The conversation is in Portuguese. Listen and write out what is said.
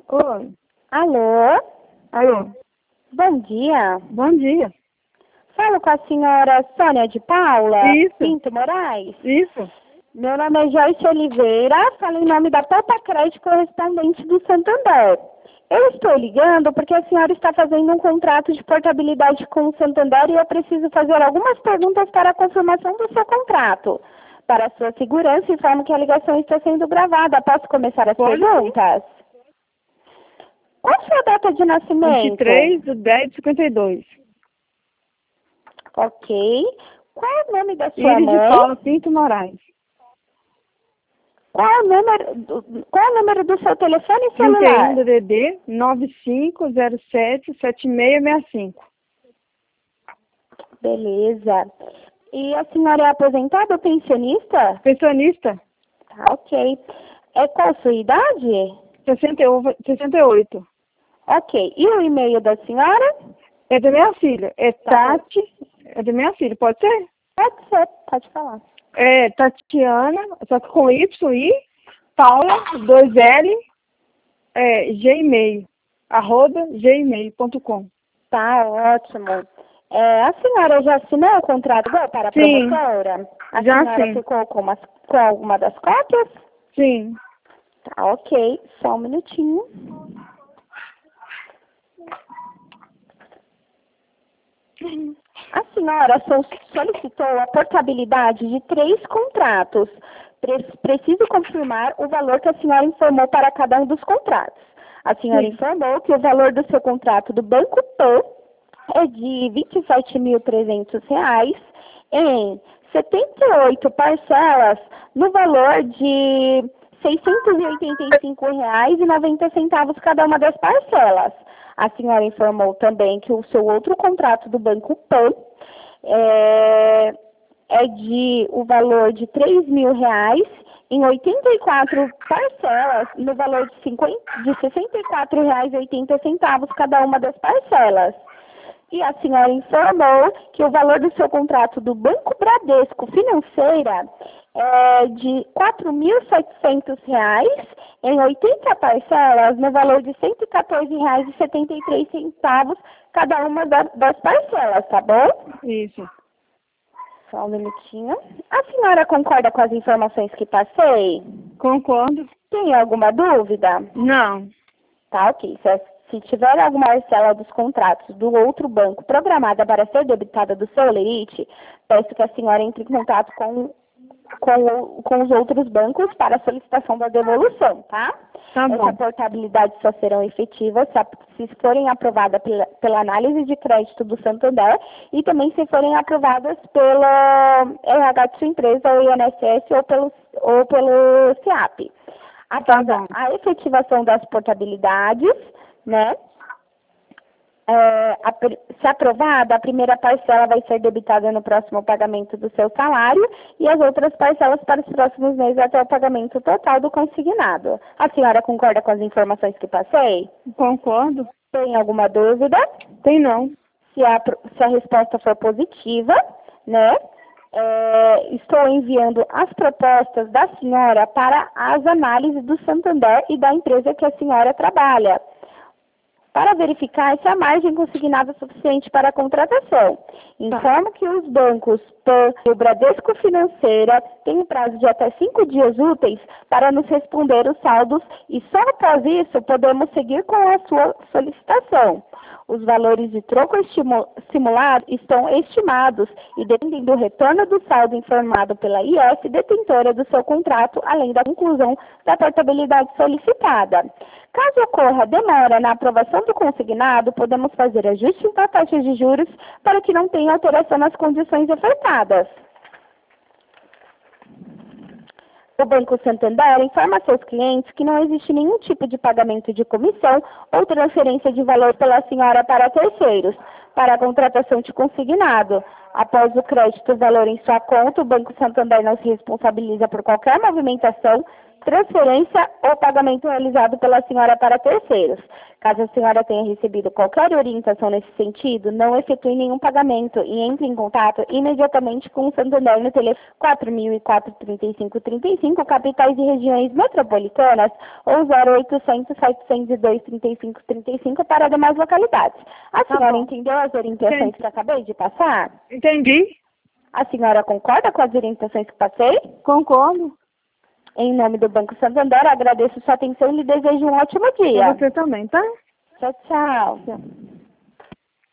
Oi. Alô? Alô. Bom dia. Bom dia. Falo com a senhora Sônia de Paula Isso. Pinto Moraes. Isso. Meu nome é Joyce Oliveira, falo em nome da Poupa Crédito correspondente do Santander. Eu estou ligando porque a senhora está fazendo um contrato de portabilidade com o Santander e eu preciso fazer algumas perguntas para a confirmação do seu contrato. Para a sua segurança, informo que a ligação está sendo gravada. Posso começar as Pode, perguntas? Qual a sua data de nascimento? 23/10/52. Ok. Qual é o nome da sua Iris de mãe? Paula Pinto Moraes. Qual é o número do seu telefone 31 celular? DDD 95077665. Beleza. E a senhora é aposentada ou pensionista? Pensionista? Tá, ok. Qual a sua idade? 68. Ok. E o e-mail da senhora? É da minha filha. É Tá. Tati. É da minha filha, pode ser? Pode ser, pode falar. É Tatiana, só que com Y, Paula, 2L, Gmail, @gmail.com. Tá, ótimo. A senhora já assinou o contrato para a Sim. promotora? A Já senhora sim. ficou com alguma das cópias? Sim. Tá, ok. Só um minutinho. A senhora solicitou a portabilidade de 3 contratos. Preciso confirmar o valor que a senhora informou para cada um dos contratos. A senhora Sim. informou que o valor do seu contrato do Banco Pan é de R$ 27.300 em 78 parcelas no valor de R$ 685,90 cada uma das parcelas. A senhora informou também que o seu outro contrato do Banco Pan é de o valor de R$ 3.000 em 84 parcelas no valor de R$ 64,80 cada uma das parcelas. E a senhora informou que o valor do seu contrato do Banco Bradesco Financeira é de R$ 4.700 em 80 parcelas no valor de R$ 114,73 cada uma das parcelas, tá bom? Isso. Só um minutinho. A senhora concorda com as informações que passei? Concordo. Tem alguma dúvida? Não. Tá, ok. Se tiver alguma parcela dos contratos do outro banco programada para ser debitada do seu lerite, peço que a senhora entre em contato com os outros bancos para a solicitação da devolução, tá? Tá bom. Essa portabilidade só serão efetivas se forem aprovadas pela análise de crédito do Santander e também se forem aprovadas pela RH de sua empresa, ou INSS ou pelo SEAP. Tá bom. A efetivação das portabilidades, né? Se aprovada, a primeira parcela vai ser debitada no próximo pagamento do seu salário e as outras parcelas para os próximos meses até o pagamento total do consignado. A senhora concorda com as informações que passei? Concordo. Tem alguma dúvida? Tem não. Se a resposta for positiva, né? Estou enviando as propostas da senhora para as análises do Santander e da empresa que a senhora trabalha, para verificar se a margem consignada é suficiente para a contratação. Informo que os bancos PAN e o Bradesco Financeira têm um prazo de até 5 dias úteis para nos responder os saldos e só após isso podemos seguir com a sua solicitação. Os valores de troco simulado estão estimados e dependem do retorno do saldo informado pela IF detentora do seu contrato, além da conclusão da portabilidade solicitada. Caso ocorra demora na aprovação do consignado, podemos fazer ajustes na taxa de juros para que não tenha alteração nas condições ofertadas. O Banco Santander informa a seus clientes que não existe nenhum tipo de pagamento de comissão ou transferência de valor pela senhora para terceiros, para a contratação de consignado. Após o crédito do valor em sua conta, o Banco Santander não se responsabiliza por qualquer movimentação transferência ou pagamento realizado pela senhora para terceiros. Caso a senhora tenha recebido qualquer orientação nesse sentido, não efetue nenhum pagamento e entre em contato imediatamente com o Santander no telefone 4004-3535, capitais e regiões metropolitanas, ou 0800-702-3535 para demais localidades. A senhora entendeu as orientações que acabei de passar? Entendi. A senhora concorda com as orientações que passei? Concordo. Em nome do Banco Santander, agradeço sua atenção e lhe desejo um ótimo dia. Pra você também, tá? Tchau, tchau. Tchau.